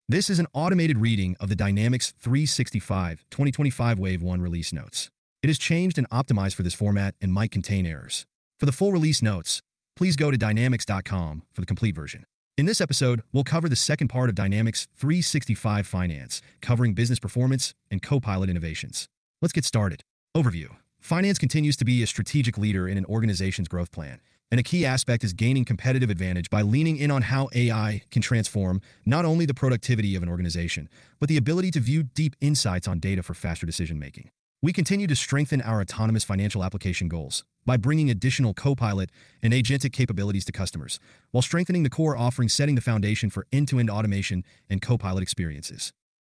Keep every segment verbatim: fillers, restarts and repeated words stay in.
This is an automated reading of the Dynamics three sixty-five twenty twenty-five Wave one release notes. It is changed and optimized for this format and might contain errors. For the full release notes, please go to dynamics dot com for the complete version. In this episode, we'll cover the second part of Dynamics three sixty-five Finance, covering business performance and Copilot innovations. Let's get started. Overview. Finance continues to be a strategic leader in an organization's growth plan, and a key aspect is gaining competitive advantage by leaning in on how A I can transform not only the productivity of an organization, but the ability to view deep insights on data for faster decision-making. We continue to strengthen our autonomous financial application goals by bringing additional Copilot and agentic capabilities to customers, while strengthening the core offering, setting the foundation for end-to-end automation and Copilot experiences.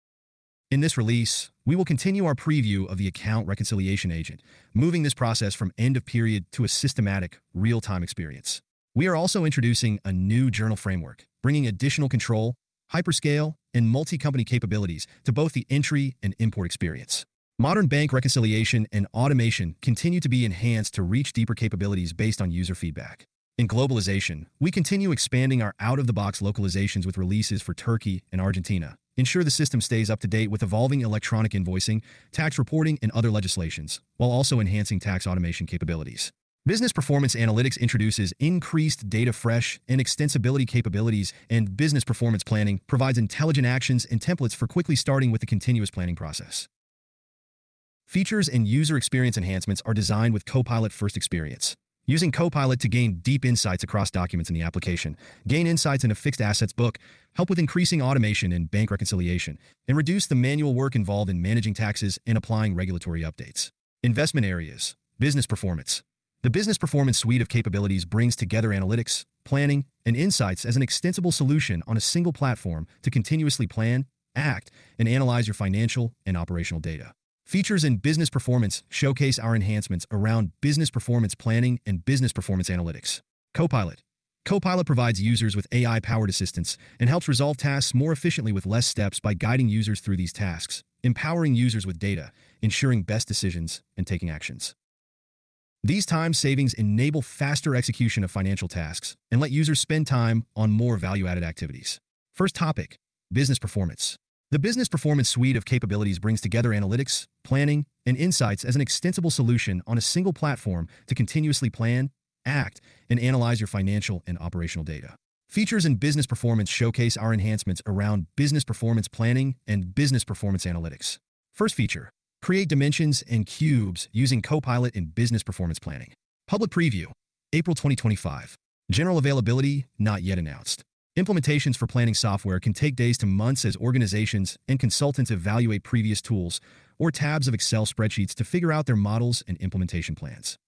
In this release, we will continue our preview of the Account Reconciliation Agent, moving this process from end-of-period to a systematic, real-time experience. We are also introducing a new journal framework, bringing additional control, hyperscale, and multi-company capabilities to both the entry and import experience. Modern bank reconciliation and automation continue to be enhanced to reach deeper capabilities based on user feedback. In globalization, we continue expanding our out-of-the-box localizations with releases for Turkey and Argentina. Ensure the system stays up to date with evolving electronic invoicing, tax reporting, and other legislations, while also enhancing tax automation capabilities. Business Performance Analytics introduces increased data fresh and extensibility capabilities, and Business Performance Planning provides intelligent actions and templates for quickly starting with the continuous planning process. Features and user experience enhancements are designed with Copilot First Experience. Using Copilot to gain deep insights across documents in the application, gain insights in a fixed assets book, help with increasing automation in bank reconciliation, and reduce the manual work involved in managing taxes and applying regulatory updates. Investment areas. Business performance. The Business Performance suite of capabilities brings together analytics, planning, and insights as an extensible solution on a single platform to continuously plan, act, and analyze your financial and operational data. Features in Business Performance showcase our enhancements around business performance planning and business performance analytics. Copilot. Copilot provides users with A I-powered assistance and helps resolve tasks more efficiently with less steps by guiding users through these tasks, empowering users with data, ensuring best decisions, and taking actions. These time savings enable faster execution of financial tasks and let users spend time on more value-added activities. First topic, business performance. The Business Performance suite of capabilities brings together analytics, planning, and insights as an extensible solution on a single platform to continuously plan, act, and analyze your financial and operational data. Features in Business Performance showcase our enhancements around business performance planning and business performance analytics. First feature, create dimensions and cubes using Copilot in business performance planning. Public preview, April twenty twenty-five. General availability not yet announced. Implementations for planning software can take days to months as organizations and consultants evaluate previous tools or tabs of Excel spreadsheets to figure out their models and implementation plans.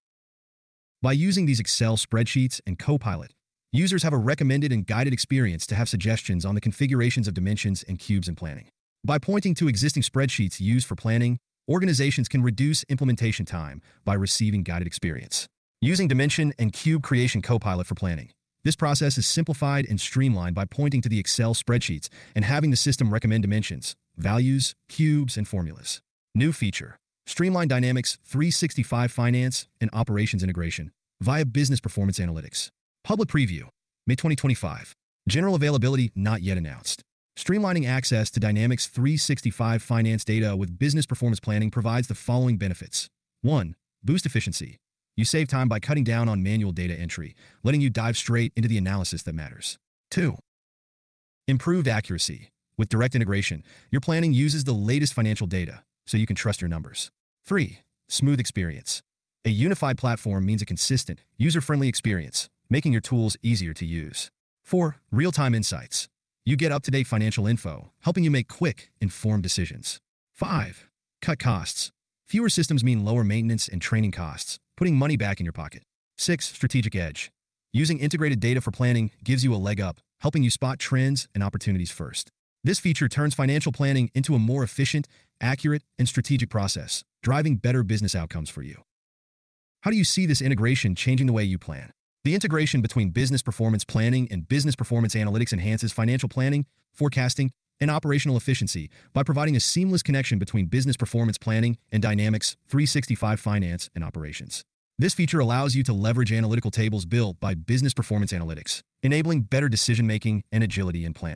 By using these Excel spreadsheets and Copilot, users have a recommended and guided experience to have suggestions on the configurations of dimensions and cubes in planning. By pointing to existing spreadsheets used for planning, organizations can reduce implementation time by receiving guided experience. Using Dimension and Cube Creation Copilot for planning. This process is simplified and streamlined by pointing to the Excel spreadsheets and having the system recommend dimensions, values, cubes, and formulas. New feature, streamline Dynamics three sixty-five Finance and Operations integration via Business Performance Analytics. Public preview, May twenty twenty-five. General availability not yet announced. Streamlining access to Dynamics three sixty-five Finance data with Business Performance Planning provides the following benefits. one. Boost efficiency. You save time by cutting down on manual data entry, letting you dive straight into the analysis that matters. two. Improved accuracy. With direct integration, your planning uses the latest financial data, so you can trust your numbers. three. Smooth experience. A unified platform means a consistent, user-friendly experience, making your tools easier to use. four. Real-time insights. You get up-to-date financial info, helping you make quick, informed decisions. five. Cut costs. Fewer systems mean lower maintenance and training costs, putting money back in your pocket. six. Strategic edge. Using integrated data for planning gives you a leg up, helping you spot trends and opportunities first. This feature turns financial planning into a more efficient, accurate, and strategic process, driving better business outcomes for you. How do you see this integration changing the way you plan? The integration between business performance planning and business performance analytics enhances financial planning, forecasting, and operational efficiency by providing a seamless connection between business performance planning and Dynamics three sixty-five Finance and Operations. This feature allows you to leverage analytical tables built by Business Performance Analytics, enabling better decision-making and agility in planning.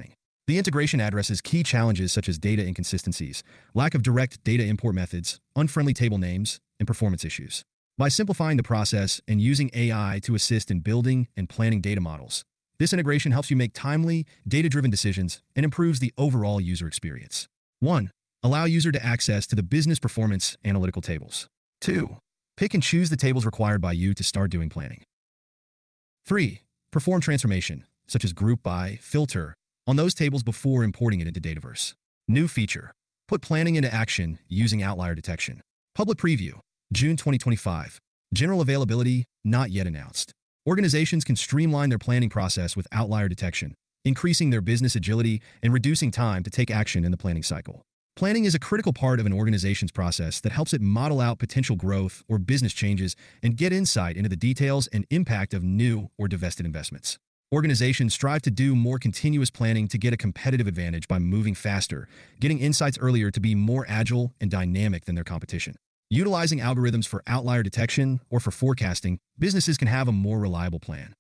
The integration addresses key challenges such as data inconsistencies, lack of direct data import methods, unfriendly table names, and performance issues. By simplifying the process and using A I to assist in building and planning data models, this integration helps you make timely, data-driven decisions and improves the overall user experience. one. Allow user to access to the business performance analytical tables. two. Pick and choose the tables required by you to start doing planning. three. Perform transformation, such as group by, filter, on those tables before importing it into Dataverse. New feature. Put planning into action using outlier detection. Public preview, June twenty twenty-five. General availability, not yet announced. Organizations can streamline their planning process with outlier detection, increasing their business agility and reducing time to take action in the planning cycle. Planning is a critical part of an organization's process that helps it model out potential growth or business changes and get insight into the details and impact of new or divested investments. Organizations strive to do more continuous planning to get a competitive advantage by moving faster, getting insights earlier to be more agile and dynamic than their competition. Utilizing algorithms for outlier detection or for forecasting, businesses can have a more reliable plan.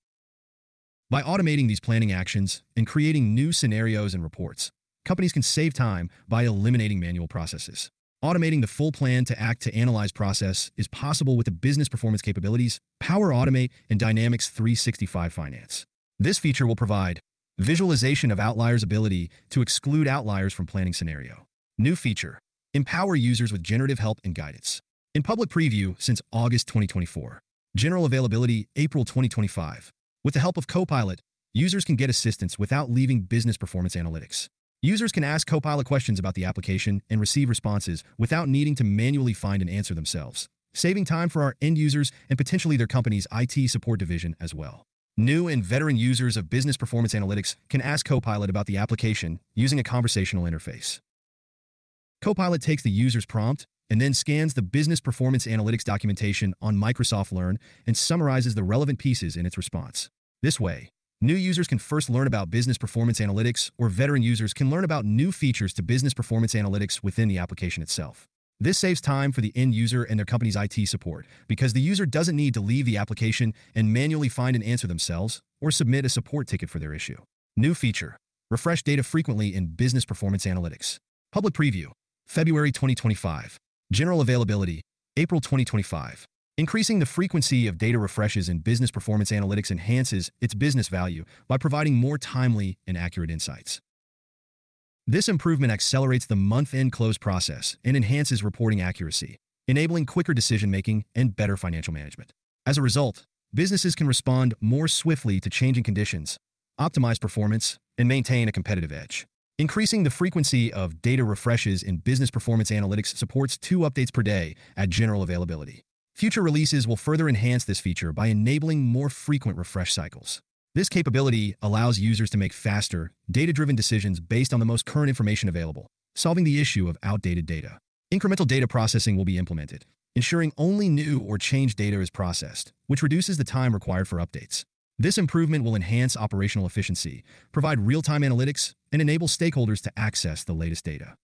By automating these planning actions and creating new scenarios and reports, companies can save time by eliminating manual processes. Automating the full plan to act to analyze process is possible with the business performance capabilities, Power Automate, and Dynamics three sixty-five Finance. This feature will provide visualization of outliers' ability to exclude outliers from planning scenario. New feature, empower users with generative help and guidance. In public preview since August twenty twenty-four. General availability April twenty twenty-five. With the help of Copilot, users can get assistance without leaving business performance analytics. Users can ask Copilot questions about the application and receive responses without needing to manually find an answer themselves, saving time for our end users and potentially their company's I T support division as well. New and veteran users of business performance analytics can ask Copilot about the application using a conversational interface. Copilot takes the user's prompt and then scans the business performance analytics documentation on Microsoft Learn and summarizes the relevant pieces in its response. This way, new users can first learn about business performance analytics, or veteran users can learn about new features to business performance analytics within the application itself. This saves time for the end user and their company's I T support because the user doesn't need to leave the application and manually find an answer themselves or submit a support ticket for their issue. New feature, refresh data frequently in business performance analytics. Public preview, February twenty twenty-five. General availability, April twenty twenty-five. Increasing the frequency of data refreshes in business performance analytics enhances its business value by providing more timely and accurate insights. This improvement accelerates the month-end close process and enhances reporting accuracy, enabling quicker decision-making and better financial management. As a result, businesses can respond more swiftly to changing conditions, optimize performance, and maintain a competitive edge. Increasing the frequency of data refreshes in business performance analytics supports two updates per day at general availability. Future releases will further enhance this feature by enabling more frequent refresh cycles. This capability allows users to make faster, data-driven decisions based on the most current information available, solving the issue of outdated data. Incremental data processing will be implemented, ensuring only new or changed data is processed, which reduces the time required for updates. This improvement will enhance operational efficiency, provide real-time analytics, and enable stakeholders to access the latest data.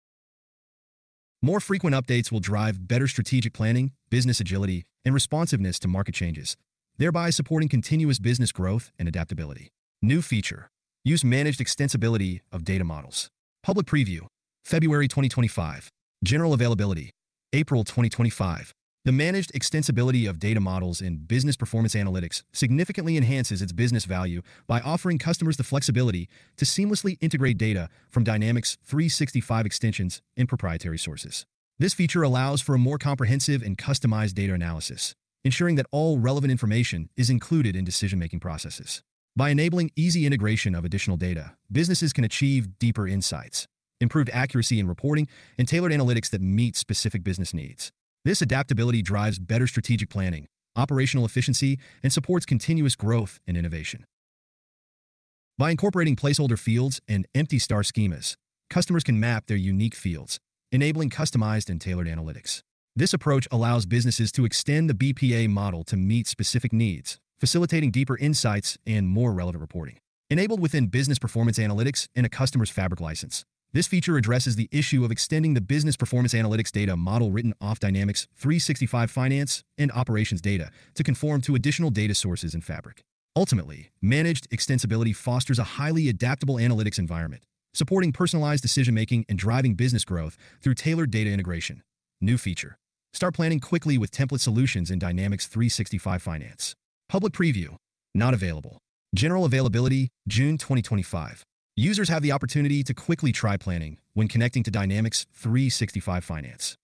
More frequent updates will drive better strategic planning, business agility, and responsiveness to market changes, thereby supporting continuous business growth and adaptability. New feature, use managed extensibility of data models. Public preview, February twenty twenty-five. General availability, April twenty twenty-five. The managed extensibility of data models in business performance analytics significantly enhances its business value by offering customers the flexibility to seamlessly integrate data from Dynamics three sixty-five extensions and proprietary sources. This feature allows for a more comprehensive and customized data analysis, ensuring that all relevant information is included in decision-making processes. By enabling easy integration of additional data, businesses can achieve deeper insights, improved accuracy in reporting, and tailored analytics that meet specific business needs. This adaptability drives better strategic planning, operational efficiency, and supports continuous growth and innovation. By incorporating placeholder fields and empty star schemas, customers can map their unique fields, enabling customized and tailored analytics. This approach allows businesses to extend the B P A model to meet specific needs, facilitating deeper insights and more relevant reporting. Enabled within Business Performance Analytics and a customer's Fabric license, this feature addresses the issue of extending the business performance analytics data model written off Dynamics three sixty-five Finance and Operations data to conform to additional data sources in Fabric. Ultimately, managed extensibility fosters a highly adaptable analytics environment, supporting personalized decision-making and driving business growth through tailored data integration. New feature. Start planning quickly with template solutions in Dynamics three sixty-five Finance. Public preview. Not available. General availability, June twenty twenty-five. Users have the opportunity to quickly try planning when connecting to Dynamics three sixty-five Finance.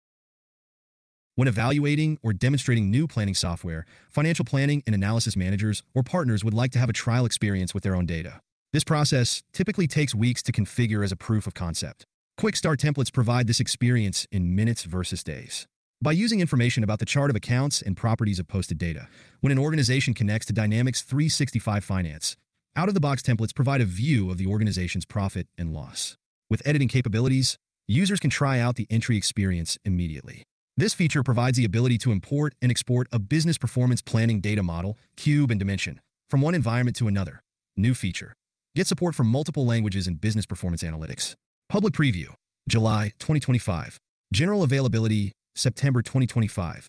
When evaluating or demonstrating new planning software, financial planning and analysis managers or partners would like to have a trial experience with their own data. This process typically takes weeks to configure as a proof of concept. Quick Start templates provide this experience in minutes versus days. By using information about the chart of accounts and properties of posted data, when an organization connects to Dynamics three sixty-five Finance, out-of-the-box templates provide a view of the organization's profit and loss. With editing capabilities, users can try out the entry experience immediately. This feature provides the ability to import and export a business performance planning data model, cube, and dimension from one environment to another. New feature. Get support for multiple languages in business performance analytics. Public preview, July twenty twenty-five. General availability, September twenty twenty-five.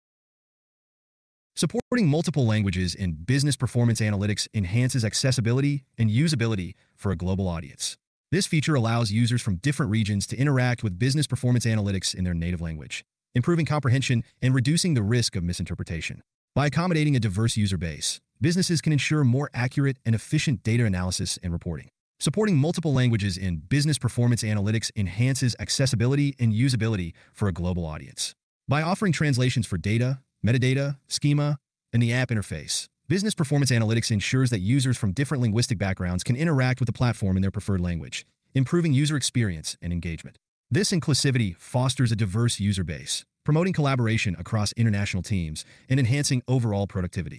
Supporting multiple languages in business performance analytics enhances accessibility and usability for a global audience. This feature allows users from different regions to interact with business performance analytics in their native language, improving comprehension and reducing the risk of misinterpretation. By accommodating a diverse user base, businesses can ensure more accurate and efficient data analysis and reporting. Supporting multiple languages in business performance analytics enhances accessibility and usability for a global audience. By offering translations for data, metadata, schema, and the app interface, business performance analytics ensures that users from different linguistic backgrounds can interact with the platform in their preferred language, improving user experience and engagement. This inclusivity fosters a diverse user base, promoting collaboration across international teams and enhancing overall productivity.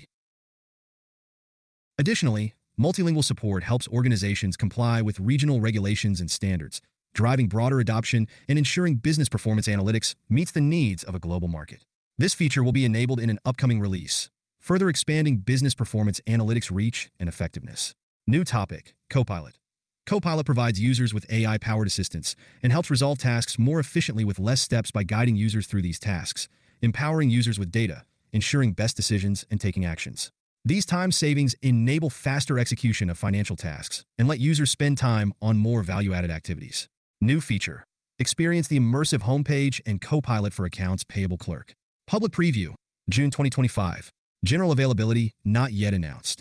Additionally, multilingual support helps organizations comply with regional regulations and standards, driving broader adoption and ensuring business performance analytics meets the needs of a global market. This feature will be enabled in an upcoming release, further expanding business performance analytics reach and effectiveness. New topic, Copilot. Copilot provides users with A I-powered assistance and helps resolve tasks more efficiently with less steps by guiding users through these tasks, empowering users with data, ensuring best decisions, and taking actions. These time savings enable faster execution of financial tasks and let users spend time on more value-added activities. New feature. Experience the immersive homepage and Copilot for Accounts Payable Clerk. Public preview, June twenty twenty-five. General availability not yet announced.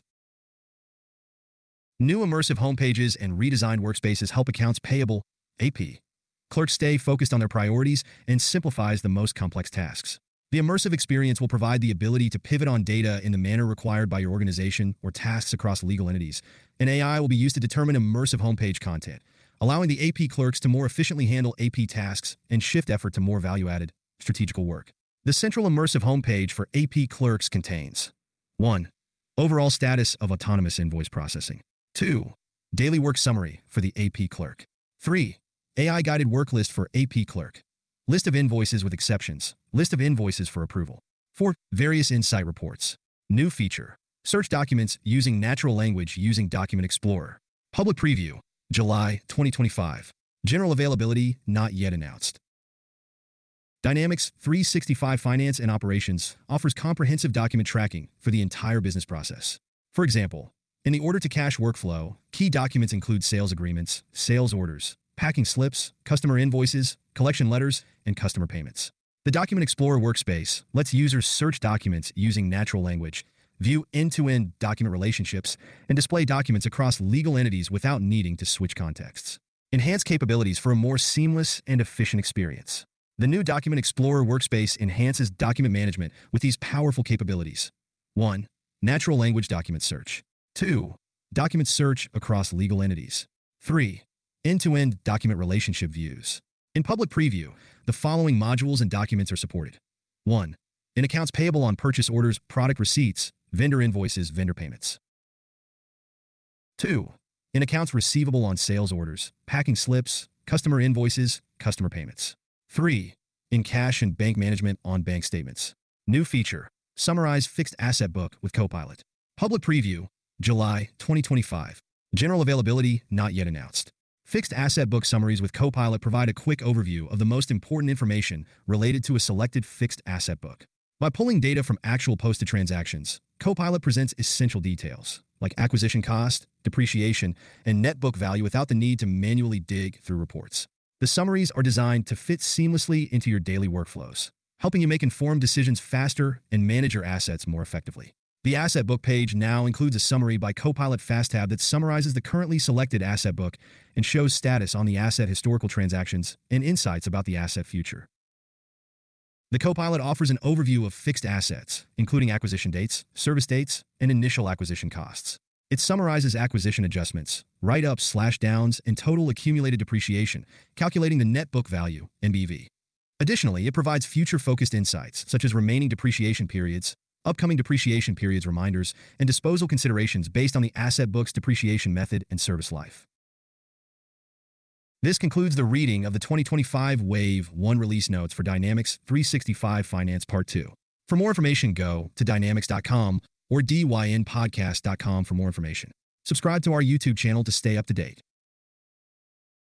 New immersive homepages and redesigned workspaces help accounts payable A P clerks stay focused on their priorities and simplifies the most complex tasks. The immersive experience will provide the ability to pivot on data in the manner required by your organization or tasks across legal entities, and A I will be used to determine immersive homepage content, allowing the A P clerks to more efficiently handle A P tasks and shift effort to more value-added, strategical work. The central immersive homepage for A P clerks contains one. Overall status of autonomous invoice processing. two. Daily work summary for the A P clerk. three. A I-guided work list for A P clerk. List of invoices with exceptions. List of invoices for approval. four. Various insight reports. New feature. Search documents using natural language using Document Explorer. Public preview, July twenty twenty-five. General availability not yet announced. Dynamics three sixty-five Finance and Operations offers comprehensive document tracking for the entire business process. For example, in the order-to-cash workflow, key documents include sales agreements, sales orders, packing slips, customer invoices, collection letters, and customer payments. The Document Explorer workspace lets users search documents using natural language, view end-to-end document relationships, and display documents across legal entities without needing to switch contexts. Enhanced capabilities for a more seamless and efficient experience. The new Document Explorer workspace enhances document management with these powerful capabilities. one. Natural language document search. two. Document search across legal entities. three. End-to-end document relationship views. In public preview, the following modules and documents are supported. one. In accounts payable on purchase orders, product receipts, vendor invoices, vendor payments. two. In accounts receivable on sales orders, packing slips, customer invoices, customer payments. three. In cash and bank management on bank statements. New feature. Summarize fixed asset book with Copilot. Public preview, July twenty twenty-five. General availability not yet announced. Fixed asset book summaries with Copilot provide a quick overview of the most important information related to a selected fixed asset book. By pulling data from actual posted transactions, Copilot presents essential details, like acquisition cost, depreciation, and net book value without the need to manually dig through reports. The summaries are designed to fit seamlessly into your daily workflows, helping you make informed decisions faster and manage your assets more effectively. The Asset Book page now includes a summary by Copilot FastTab that summarizes the currently selected asset book and shows status on the asset, historical transactions, and insights about the asset future. The Copilot offers an overview of fixed assets, including acquisition dates, service dates, and initial acquisition costs. It summarizes acquisition adjustments, write-ups slash downs, and total accumulated depreciation, calculating the net book value, N B V. Additionally, it provides future-focused insights, such as remaining depreciation periods, upcoming depreciation periods reminders, and disposal considerations based on the asset book's depreciation method and service life. This concludes the reading of the twenty twenty-five Wave one Release Notes for Dynamics three sixty-five Finance Part two. For more information, go to dynamics dot com or d y n podcast dot com for more information. Subscribe to our YouTube channel to stay up to date.